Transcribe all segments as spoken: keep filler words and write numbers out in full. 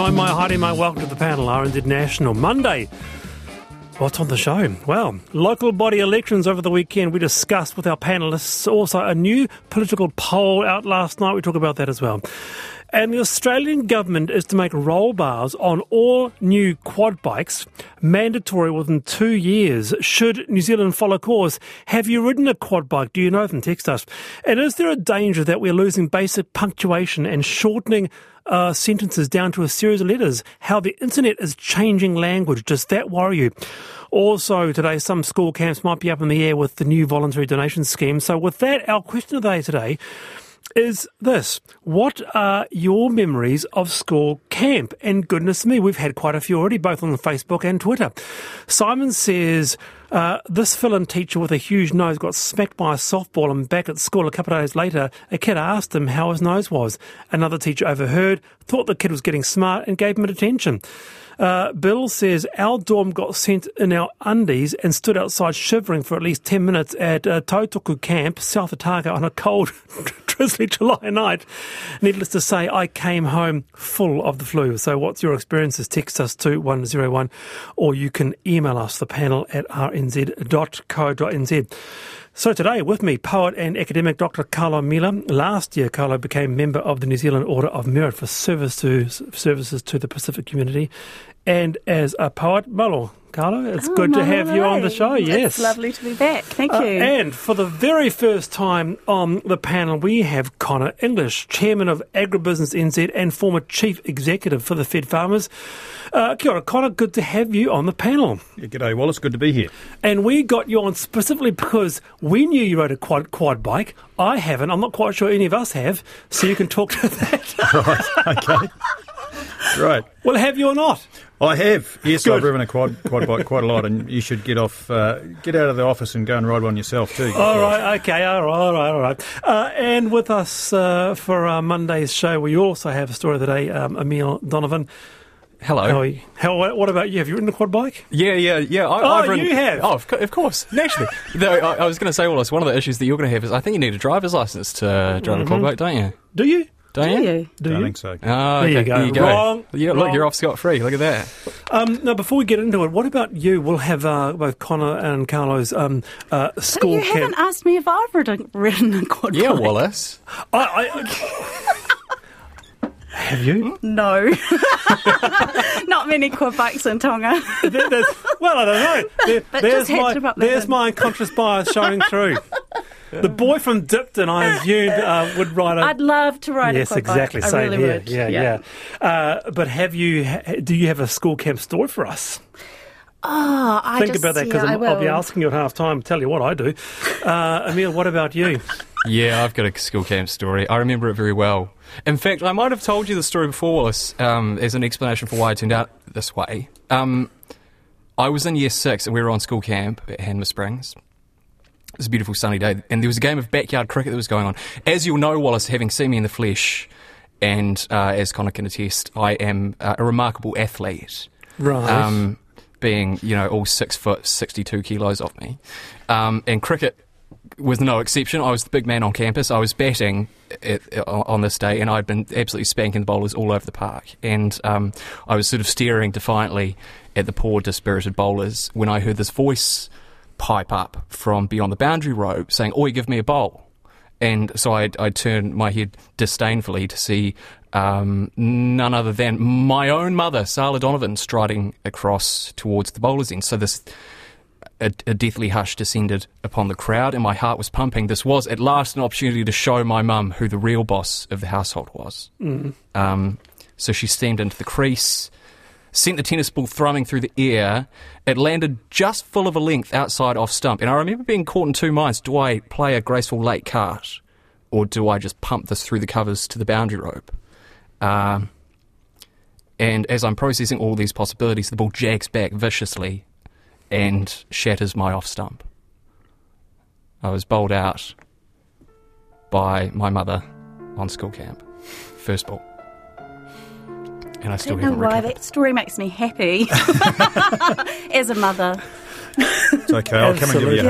my, my, Heidi, my welcome to the panel, R N Z National. Monday. What's on the show? Well, local body elections over the weekend we discussed with our panellists. Also, a new political poll out last night. We talk about that as well. And the Australian government is to make roll bars on all new quad bikes mandatory within two years. Should New Zealand follow course? Have you ridden a quad bike? Do you know them? Text us. And is there a danger that we're losing basic punctuation and shortening uh, sentences down to a series of letters? How the internet is changing language. Does that worry you? Also today, some school camps might be up in the air with the new voluntary donation scheme. So with that, our question of the day today is this: what are your memories of school camp? And goodness me, we've had quite a few already, both on Facebook and Twitter. Simon says, uh, this fill-in teacher with a huge nose got smacked by a softball, and back at school a couple of days later, a kid asked him how his nose was. Another teacher overheard, thought the kid was getting smart and gave him detention. Uh, Bill says, our dorm got sent in our undies and stood outside shivering for at least ten minutes at uh, Tautoku Camp, South Otago, on a cold, drizzly July night. Needless to say, I came home full of the flu. So what's your experiences? Text us to one zero one, or you can email us, the panel at r n z dot co dot n z. So today, with me, poet and academic Doctor Carlo Miller. Last year, Carlo became member of the New Zealand Order of Merit for service to, services to the Pacific community. And as a poet, malo, Carlo, it's oh, good to malo. have you on the show, yes. It's lovely to be back, thank Uh, you. and for the very first time on the panel, we have Connor English, Chairman of Agribusiness N Z and former Chief Executive for the Fed Farmers. Uh, kia ora, Connor, good to have you on the panel. Yeah, g'day, Wallace, good to be here. And we got you on specifically because we knew you rode a quad, quad bike. I haven't. I'm not quite sure any of us have, so you can talk to that. Right, okay. Right. Well, have you or not? I have. Yes, Good. I've driven a quad quad bike quite a lot, and you should get off, uh, get out of the office and go and ride one yourself too. All right, okay, all right, all right, all right. Uh, and with us uh, for uh, Monday's show, we also have a story of the day, um, Emil Donovan. Hello. How are you? How, what about you? Have you ridden a quad bike? Yeah, yeah, yeah. I, Oh, I've ridden, you have? Oh, of, co- of course, naturally. no, I, I was going to say, Wallace, one of the issues that you're going to have is I think you need a driver's license to uh, drive Mm-hmm. a quad bike, don't you? Do you? Don't Do you? you? Do I you? think so. Oh, There you okay. go. There you go. Wrong. Yeah, look, Wrong. you're off scot-free. Look at that. Um, now, before we get into it, what about you? We'll have uh, both Connor and Carlo's um, uh, But school you camp. haven't asked me if I've ridden, ridden a quad Yeah, bike. Wallace. I, I, have you? No. Not many quad bikes in Tonga. There- there's- well, I don't know. There, But there's just head my, to Butlin. there's my unconscious bias showing through. The boy from Dipton, I assumed, uh, would ride a... I'd love to ride yes, a quad exactly. bike. I Same really here. would. Yeah, yeah. Uh, but have you? Ha- do you have a school camp story for us? Oh, I Think just, about that because yeah, I I'll be will. asking you at half time. Tell you what I do. Uh, Emil, what about you? Yeah, I've got a school camp story. I remember it very well. In fact, I might have told you the story before, Wallace, um, as an explanation for why it turned out this way. Um, I was in year six and we were on school camp at Hanmer Springs. It was a beautiful sunny day, and there was a game of backyard cricket that was going on. As you'll know, Wallace, having seen me in the flesh, and uh, as Connor can attest, I am uh, a remarkable athlete. Right. Um, being, you know, all six foot, sixty-two kilos off me. Um, and cricket was no exception. I was the big man on campus. I was batting at, on this day, and I'd been absolutely spanking the bowlers all over the park. And um, I was sort of staring defiantly at the poor, dispirited bowlers when I heard this voice pipe up from beyond the boundary rope saying, "Oi, give me a bowl." And so I I turned my head disdainfully to see um, none other than my own mother, Sala Donovan, striding across towards the bowler's end. So this a, a deathly hush descended upon the crowd, and my heart was pumping. This was at last an opportunity to show my mum who the real boss of the household was. Mm. Um, so she steamed into the crease, sent the tennis ball thrumming through the air. It landed just full of a length outside off stump. And I remember being caught in two minds. Do I play a graceful late cart, or do I just pump this through the covers to the boundary rope? Um, and as I'm processing all these possibilities, the ball jags back viciously and shatters my off stump. I was bowled out by my mother on school camp. First ball. And I I still don't know haven't why recovered. that story makes me happy as a mother. It's okay, I'll come and give you a Yeah. hug.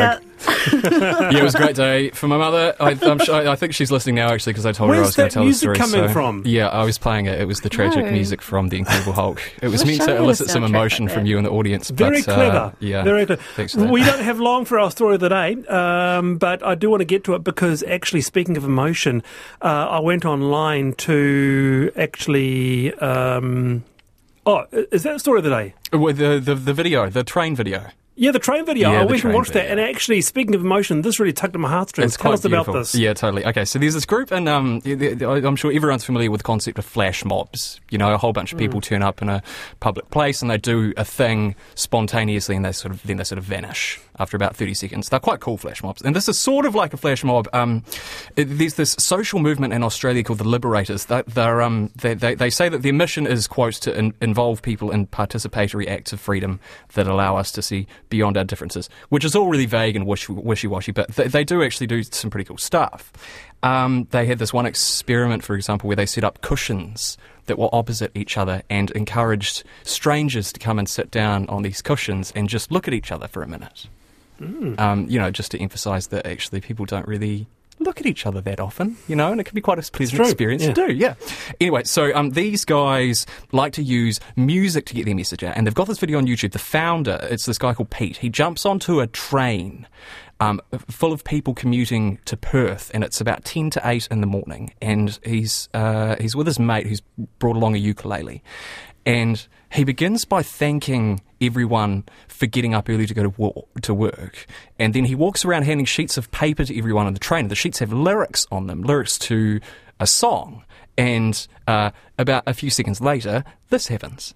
Yeah, it was a great day for my mother. I, I'm sure, I think she's listening now, actually, because I told her I Where's was going that to tell the music story. coming so- from? Yeah, I was playing it. It was the tragic No. music from The Incredible Hulk. It was Wish meant I to had a elicit some soundtrack emotion like from that. you in the audience. Very but, clever. Uh, yeah. Very clever. Thanks for that. We don't have long for our story of the day, um, but I do want to get to it because actually, speaking of emotion, uh, I went online to actually. Um, oh, is that the story of the day? With the, the, the video, the train video. Yeah, the train video. Yeah, I the went and train watched that. video. And actually, speaking of emotion, this really tugged at my heartstrings. It's Tell quite us about beautiful. this. Yeah, totally. Okay, so there's this group, and um, I'm sure everyone's familiar with the concept of flash mobs. You know, a whole bunch of people turn up in a public place and they do a thing spontaneously, and they sort of then they sort of vanish after about thirty seconds. They're quite cool flash mobs, and this is sort of like a flash mob. Um, it, there's this social movement in Australia called the Liberators. They, they're, um, they, they, they say that their mission is, quote, to in, involve people in participatory acts of freedom that allow us to see beyond our differences, which is all really vague and wish, wishy-washy, but they, they do actually do some pretty cool stuff. Um, they had this one experiment, for example, where they set up cushions that were opposite each other and encouraged strangers to come and sit down on these cushions and just look at each other for a minute. Mm. Um, you know, just to emphasise that actually people don't really look at each other that often, you know, and it can be quite a pleasant true, experience yeah. to do, yeah. Anyway, so um, these guys like to use music to get their message out, and they've got this video on YouTube. The founder, it's this guy called Pete. He jumps onto a train um, full of people commuting to Perth, and it's about ten to eight in the morning, and he's uh, he's with his mate who's brought along a ukulele. And he begins by thanking everyone for getting up early to go to, war- to work. And then he walks around handing sheets of paper to everyone on the train. The sheets have lyrics on them, lyrics to a song. And uh, about a few seconds later, this happens.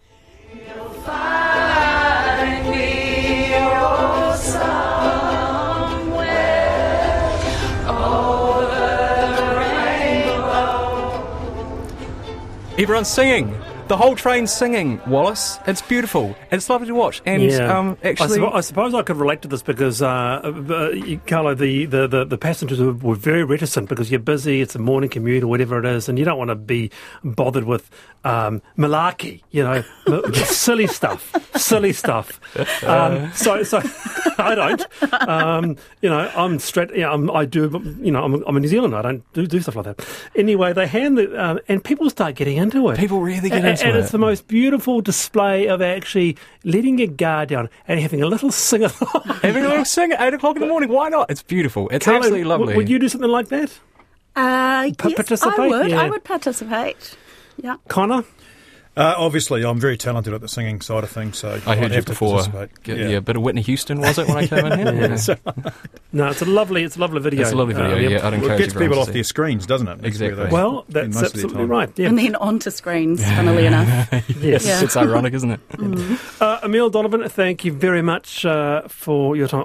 Everyone's singing. The whole train's singing, Wallace. It's beautiful. It's lovely to watch. And Yeah. um, I, actually, suppo- I suppose I could relate to this because, uh, uh, you- Carlo, the, the, the, the passengers were, were very reticent because you're busy, it's a morning commute or whatever it is, and you don't want to be bothered with um, malarkey, you know, silly stuff, silly stuff. Um, so, so I don't. Um, you know, I'm straight. You know, I'm, I do. You know, I'm, I'm a New Zealander. I don't do, do stuff like that. Anyway, they hand the um, and people start getting into it. people really get And, into and it. it's the most beautiful display of actually letting your guard down and having a little sing-along. Having a little sing at eight o'clock in the morning. Why not? It's beautiful. It's Carlo, absolutely lovely. w- Would you do something like that? Uh, Pa- yes, participate? I would. Yeah. I would participate. Yeah. Connor? Uh, obviously, I'm very talented at the singing side of things, so I I'd heard you have to before. participate. Get, yeah. a bit of Whitney Houston, was it, when I came in here? Yeah. Yeah. So, No, it's a lovely, it's a lovely video. It's a lovely video, Um, yeah. I'd well, encourage it gets everyone people to off see. their screens, doesn't it? That's Exactly. where they Well, spend that's most of their absolutely time. right. Yeah. And then onto screens, funnily enough. Yes. Yeah. It's ironic, isn't it? Uh, Emile Donovan, thank you very much uh, for your time.